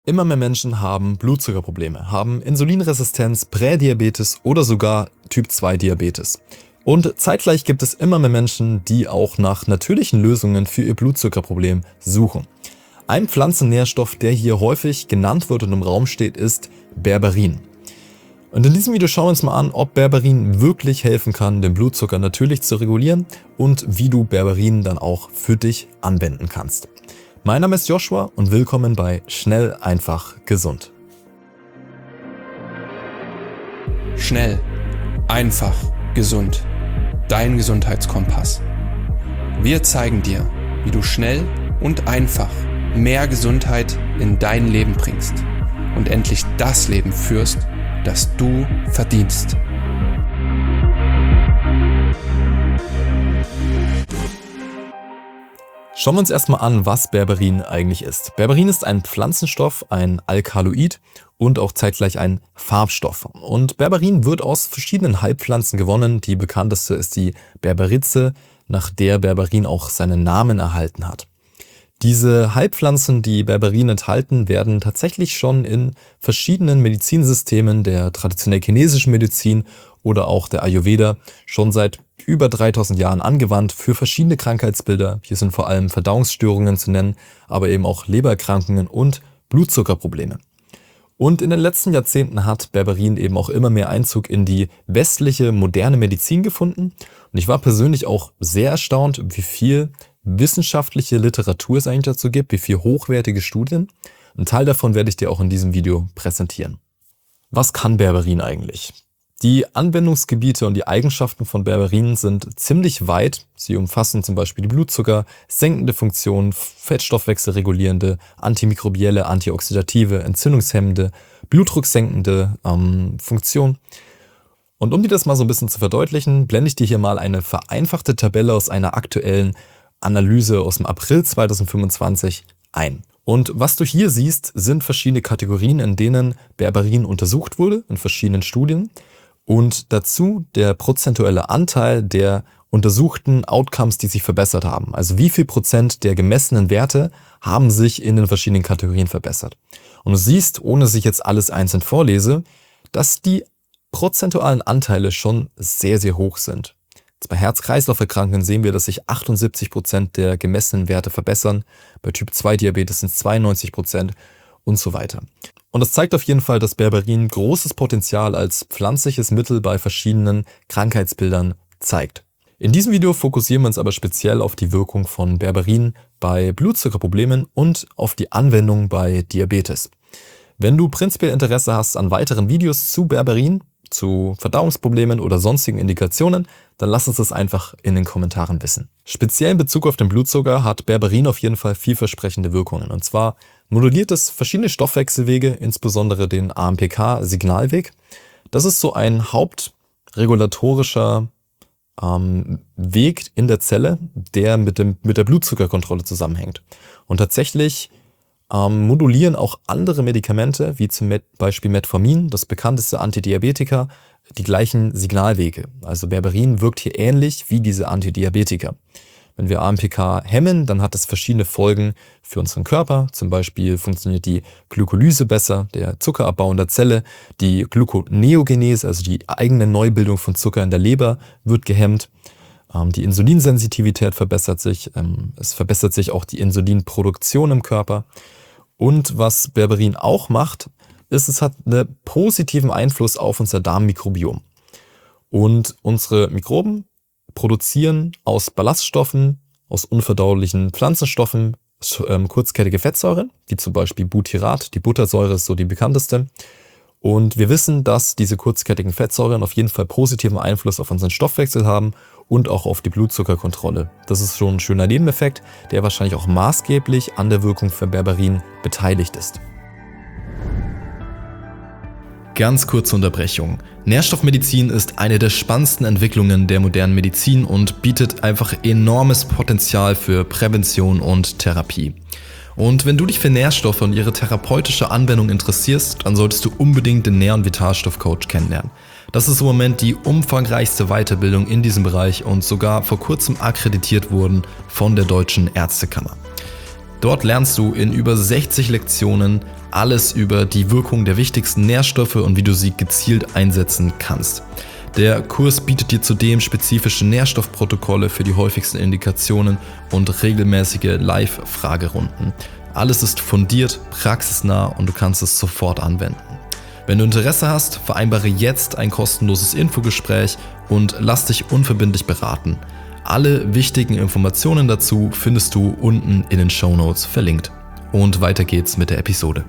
Immer mehr Menschen haben Blutzuckerprobleme, haben Insulinresistenz, Prädiabetes oder sogar Typ-2-Diabetes. Und zeitgleich gibt es immer mehr Menschen, die auch nach natürlichen Lösungen für ihr Blutzuckerproblem suchen. Ein Pflanzennährstoff, der hier häufig genannt wird und im Raum steht, ist Berberin. Und in diesem Video schauen wir uns mal an, ob Berberin wirklich helfen kann, den Blutzucker natürlich zu regulieren und wie du Berberin dann auch für dich anwenden kannst. Mein Name ist Joshua und willkommen bei Schnell, einfach, gesund. Schnell, einfach, gesund. Dein Gesundheitskompass. Wir zeigen dir, wie du schnell und einfach mehr Gesundheit in dein Leben bringst und endlich das Leben führst, das du verdienst. Schauen wir uns erstmal an, was Berberin eigentlich ist. Berberin ist ein Pflanzenstoff, ein Alkaloid und auch zeitgleich ein Farbstoff. Und Berberin wird aus verschiedenen Heilpflanzen gewonnen. Die bekannteste ist die Berberize, nach der Berberin auch seinen Namen erhalten hat. Diese Heilpflanzen, die Berberin enthalten, werden tatsächlich schon in verschiedenen Medizinsystemen der traditionell chinesischen Medizin oder auch der Ayurveda schon seit über 3000 Jahren angewandt für verschiedene Krankheitsbilder. Hier sind vor allem Verdauungsstörungen zu nennen, aber eben auch Lebererkrankungen und Blutzuckerprobleme. Und in den letzten Jahrzehnten hat Berberin eben auch immer mehr Einzug in die westliche moderne Medizin gefunden. Und ich war persönlich auch sehr erstaunt, wie viel wissenschaftliche Literatur es eigentlich dazu gibt, wie viel hochwertige Studien. Ein Teil davon werde ich dir auch in diesem Video präsentieren. Was kann Berberin eigentlich? Die Anwendungsgebiete und die Eigenschaften von Berberin sind ziemlich weit. Sie umfassen zum Beispiel die Blutzucker, senkende Funktion, fettstoffwechselregulierende, antimikrobielle, antioxidative, entzündungshemmende, blutdrucksenkende Funktion. Und um dir das mal so ein bisschen zu verdeutlichen, blende ich dir hier mal eine vereinfachte Tabelle aus einer aktuellen Analyse aus dem April 2025 ein. Und was du hier siehst, sind verschiedene Kategorien, in denen Berberin untersucht wurde, in verschiedenen Studien. Und dazu der prozentuelle Anteil der untersuchten Outcomes, die sich verbessert haben. Also wie viel Prozent der gemessenen Werte haben sich in den verschiedenen Kategorien verbessert. Und du siehst, ohne dass ich jetzt alles einzeln vorlese, dass die prozentualen Anteile schon sehr, sehr hoch sind. Jetzt bei Herz-Kreislauf-Erkrankungen sehen wir, dass sich 78% der gemessenen Werte verbessern. Bei Typ-2-Diabetes sind es 92% und so weiter. Und das zeigt auf jeden Fall, dass Berberin großes Potenzial als pflanzliches Mittel bei verschiedenen Krankheitsbildern zeigt. In diesem Video fokussieren wir uns aber speziell auf die Wirkung von Berberin bei Blutzuckerproblemen und auf die Anwendung bei Diabetes. Wenn du prinzipiell Interesse hast an weiteren Videos zu Berberin, zu Verdauungsproblemen oder sonstigen Indikationen, dann lass uns das einfach in den Kommentaren wissen. Speziell in Bezug auf den Blutzucker hat Berberin auf jeden Fall vielversprechende Wirkungen. Und zwar moduliert es verschiedene Stoffwechselwege, insbesondere den AMPK-Signalweg. Das ist so ein hauptregulatorischer Weg in der Zelle, der mit der Blutzuckerkontrolle zusammenhängt. Und tatsächlich modulieren auch andere Medikamente, wie zum Beispiel Metformin, das bekannteste Antidiabetika, die gleichen Signalwege. Also Berberin wirkt hier ähnlich wie diese Antidiabetika. Wenn wir AMPK hemmen, dann hat das verschiedene Folgen für unseren Körper. Zum Beispiel funktioniert die Glykolyse besser, der Zuckerabbau in der Zelle. Die Gluconeogenese, also die eigene Neubildung von Zucker in der Leber, wird gehemmt. Die Insulinsensitivität verbessert sich. Es verbessert sich auch die Insulinproduktion im Körper. Und was Berberin auch macht, ist, es hat einen positiven Einfluss auf unser Darmmikrobiom. Und unsere Mikroben produzieren aus Ballaststoffen, aus unverdaulichen Pflanzenstoffen, kurzkettige Fettsäuren, wie zum Beispiel Butyrat, die Buttersäure ist so die bekannteste. Und wir wissen, dass diese kurzkettigen Fettsäuren auf jeden Fall positiven Einfluss auf unseren Stoffwechsel haben und auch auf die Blutzuckerkontrolle. Das ist schon ein schöner Nebeneffekt, der wahrscheinlich auch maßgeblich an der Wirkung von Berberin beteiligt ist. Ganz kurze Unterbrechung. Nährstoffmedizin ist eine der spannendsten Entwicklungen der modernen Medizin und bietet einfach enormes Potenzial für Prävention und Therapie. Und wenn du dich für Nährstoffe und ihre therapeutische Anwendung interessierst, dann solltest du unbedingt den Nähr- und Vitalstoff-Coach kennenlernen. Das ist im Moment die umfangreichste Weiterbildung in diesem Bereich und sogar vor kurzem akkreditiert wurden von der Deutschen Ärztekammer. Dort lernst du in über 60 Lektionen alles über die Wirkung der wichtigsten Nährstoffe und wie du sie gezielt einsetzen kannst. Der Kurs bietet dir zudem spezifische Nährstoffprotokolle für die häufigsten Indikationen und regelmäßige Live-Fragerunden. Alles ist fundiert, praxisnah und du kannst es sofort anwenden. Wenn du Interesse hast, vereinbare jetzt ein kostenloses Infogespräch und lass dich unverbindlich beraten. Alle wichtigen Informationen dazu findest du unten in den Shownotes verlinkt. Und weiter geht's mit der Episode.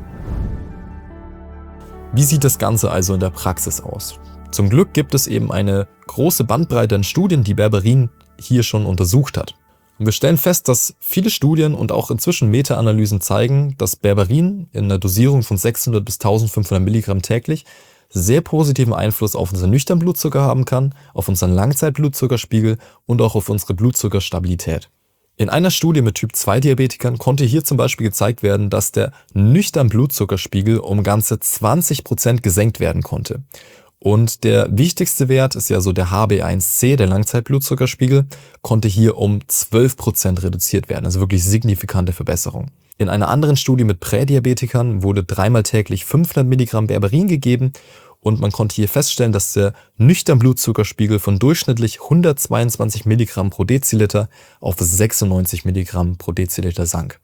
Wie sieht das Ganze also in der Praxis aus? Zum Glück gibt es eben eine große Bandbreite an Studien, die Berberin hier schon untersucht hat. Und wir stellen fest, dass viele Studien und auch inzwischen Meta-Analysen zeigen, dass Berberin in einer Dosierung von 600 bis 1500 Milligramm täglich sehr positiven Einfluss auf unseren nüchternen Blutzucker haben kann, auf unseren Langzeitblutzuckerspiegel und auch auf unsere Blutzuckerstabilität. In einer Studie mit Typ-2-Diabetikern konnte hier zum Beispiel gezeigt werden, dass der nüchterne Blutzuckerspiegel um ganze 20% gesenkt werden konnte. Und der wichtigste Wert ist ja so der HbA1c, der Langzeitblutzuckerspiegel, konnte hier um 12% reduziert werden, also wirklich signifikante Verbesserung. In einer anderen Studie mit Prädiabetikern wurde dreimal täglich 500 Milligramm Berberin gegeben und man konnte hier feststellen, dass der nüchterne Blutzuckerspiegel von durchschnittlich 122 Milligramm pro Deziliter auf 96 Milligramm pro Deziliter sank.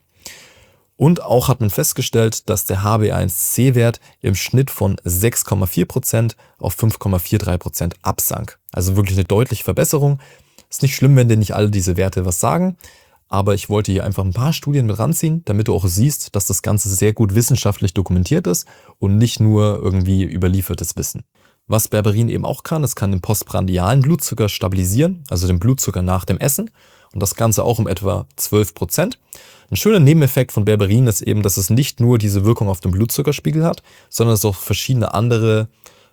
Und auch hat man festgestellt, dass der HbA1c-Wert im Schnitt von 6,4% auf 5,43% absank. Also wirklich eine deutliche Verbesserung. Ist nicht schlimm, wenn dir nicht alle diese Werte was sagen, aber ich wollte hier einfach ein paar Studien mit ranziehen, damit du auch siehst, dass das Ganze sehr gut wissenschaftlich dokumentiert ist und nicht nur irgendwie überliefertes Wissen. Was Berberin eben auch kann, es kann den postprandialen Blutzucker stabilisieren, also den Blutzucker nach dem Essen. Und das Ganze auch um etwa 12%. Ein schöner Nebeneffekt von Berberin ist eben, dass es nicht nur diese Wirkung auf den Blutzuckerspiegel hat, sondern es auch verschiedene andere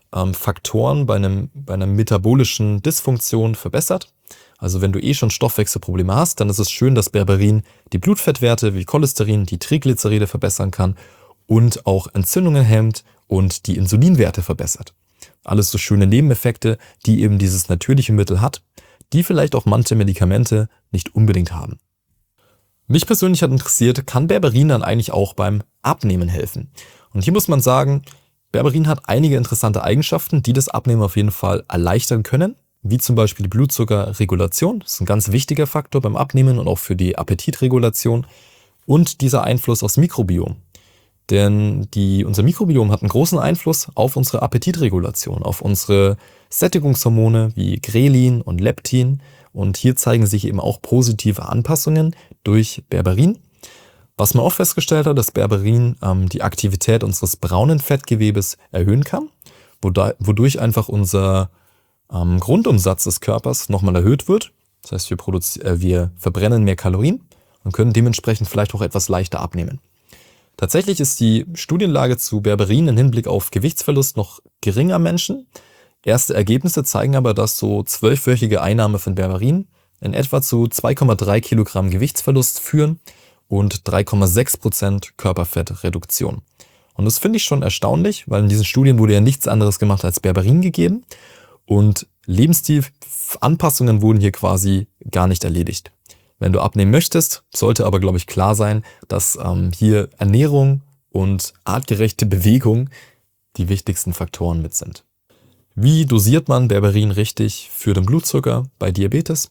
Faktoren bei einer metabolischen Dysfunktion verbessert. Also wenn du schon Stoffwechselprobleme hast, dann ist es schön, dass Berberin die Blutfettwerte wie Cholesterin, die Triglyceride verbessern kann und auch Entzündungen hemmt und die Insulinwerte verbessert. Alles so schöne Nebeneffekte, die eben dieses natürliche Mittel hat, die vielleicht auch manche Medikamente nicht unbedingt haben. Mich persönlich hat interessiert, kann Berberin dann eigentlich auch beim Abnehmen helfen? Und hier muss man sagen, Berberin hat einige interessante Eigenschaften, die das Abnehmen auf jeden Fall erleichtern können, wie zum Beispiel die Blutzuckerregulation. Das ist ein ganz wichtiger Faktor beim Abnehmen und auch für die Appetitregulation und dieser Einfluss aufs Mikrobiom. Denn unser Mikrobiom hat einen großen Einfluss auf unsere Appetitregulation, auf unsere Sättigungshormone wie Grelin und Leptin. Und hier zeigen sich eben auch positive Anpassungen durch Berberin. Was man auch festgestellt hat, dass Berberin die Aktivität unseres braunen Fettgewebes erhöhen kann, wodurch einfach unser Grundumsatz des Körpers nochmal erhöht wird. Das heißt, wir verbrennen mehr Kalorien und können dementsprechend vielleicht auch etwas leichter abnehmen. Tatsächlich ist die Studienlage zu Berberin im Hinblick auf Gewichtsverlust noch geringer Menschen. Erste Ergebnisse zeigen aber, dass so 12-wöchige Einnahme von Berberin in etwa zu 2,3 Kilogramm Gewichtsverlust führen und 3,6% Körperfettreduktion. Und das finde ich schon erstaunlich, weil in diesen Studien wurde ja nichts anderes gemacht als Berberin gegeben und Lebensstilanpassungen wurden hier quasi gar nicht erledigt. Wenn du abnehmen möchtest, sollte aber, glaube ich, klar sein, dass hier Ernährung und artgerechte Bewegung die wichtigsten Faktoren mit sind. Wie dosiert man Berberin richtig für den Blutzucker bei Diabetes?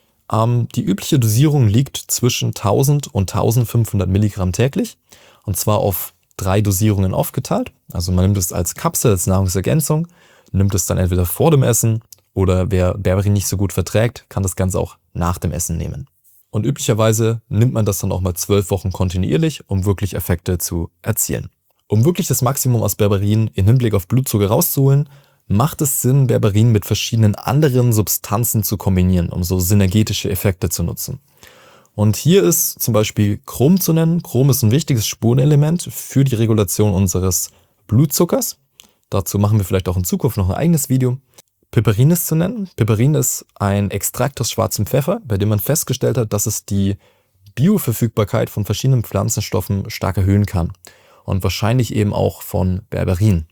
Die übliche Dosierung liegt zwischen 1000 und 1500 Milligramm täglich und zwar auf 3 Dosierungen aufgeteilt. Also man nimmt es als Kapsel, als Nahrungsergänzung, nimmt es dann entweder vor dem Essen oder wer Berberin nicht so gut verträgt, kann das Ganze auch nach dem Essen nehmen. Und üblicherweise nimmt man das dann auch mal 12 Wochen kontinuierlich, um wirklich Effekte zu erzielen. Um wirklich das Maximum aus Berberin im Hinblick auf Blutzucker rauszuholen, macht es Sinn, Berberin mit verschiedenen anderen Substanzen zu kombinieren, um so synergetische Effekte zu nutzen. Und hier ist zum Beispiel Chrom zu nennen. Chrom ist ein wichtiges Spurenelement für die Regulation unseres Blutzuckers. Dazu machen wir vielleicht auch in Zukunft noch ein eigenes Video. Piperin ist zu nennen. Piperin ist ein Extrakt aus schwarzem Pfeffer, bei dem man festgestellt hat, dass es die Bioverfügbarkeit von verschiedenen Pflanzenstoffen stark erhöhen kann. Und wahrscheinlich eben auch von Berberin.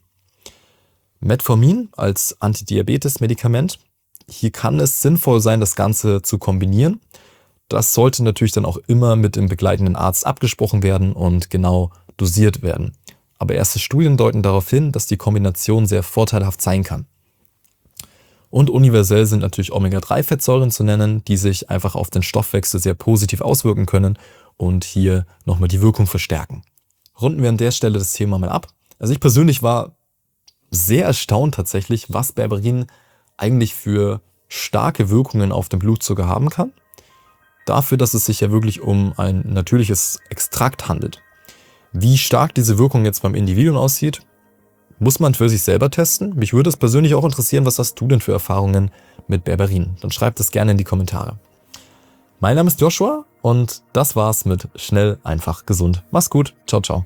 Metformin als Antidiabetes-Medikament. Hier kann es sinnvoll sein, das Ganze zu kombinieren. das sollte natürlich dann auch immer mit dem begleitenden Arzt abgesprochen werden und genau dosiert werden. Aber erste Studien deuten darauf hin, dass die Kombination sehr vorteilhaft sein kann. Und universell sind natürlich Omega-3-Fettsäuren zu nennen, die sich einfach auf den Stoffwechsel sehr positiv auswirken können und hier nochmal die Wirkung verstärken. Runden wir an der Stelle das Thema mal ab. Also ich persönlich war sehr erstaunt tatsächlich, was Berberin eigentlich für starke Wirkungen auf den Blutzucker haben kann. Dafür, dass es sich ja wirklich um ein natürliches Extrakt handelt. Wie stark diese Wirkung jetzt beim Individuum aussieht, muss man für sich selber testen. Mich würde es persönlich auch interessieren, was hast du denn für Erfahrungen mit Berberin? Dann schreib das gerne in die Kommentare. Mein Name ist Joshua und das war's mit Schnell, einfach, gesund. Mach's gut. Ciao, ciao.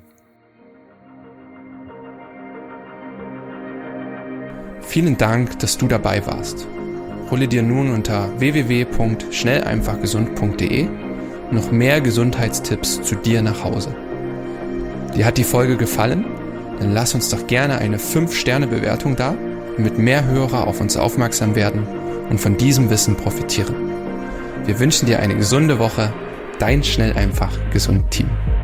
Vielen Dank, dass du dabei warst. Hole dir nun unter www.schnelleinfachgesund.de noch mehr Gesundheitstipps zu dir nach Hause. Dir hat die Folge gefallen? Dann lass uns doch gerne eine 5-Sterne-Bewertung da, damit mehr Hörer auf uns aufmerksam werden und von diesem Wissen profitieren. Wir wünschen dir eine gesunde Woche, dein Schnell einfach gesund Team.